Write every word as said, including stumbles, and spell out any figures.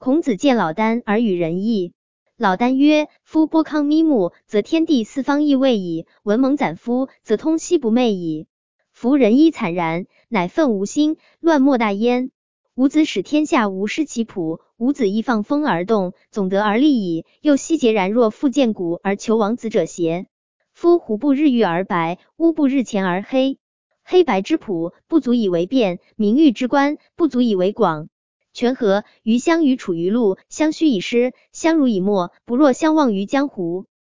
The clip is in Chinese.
孔子见老聃而与仁义。老聃曰：夫波康咪目，则天地四方亦位矣；文蒙载夫，则通西不昧矣。夫仁义惨然，乃愤无心，乱莫大焉。吾子使天下无失其谱，吾子亦放风而动，总得而立矣。又奚孑然若复见古而求王子者邪？夫虎不日月而白，乌不日前而黑。黑白之谱不足以为辩，明喻之观不足以为广。权和于相与处于路，相须以师，相濡以沫，不若相忘于江湖。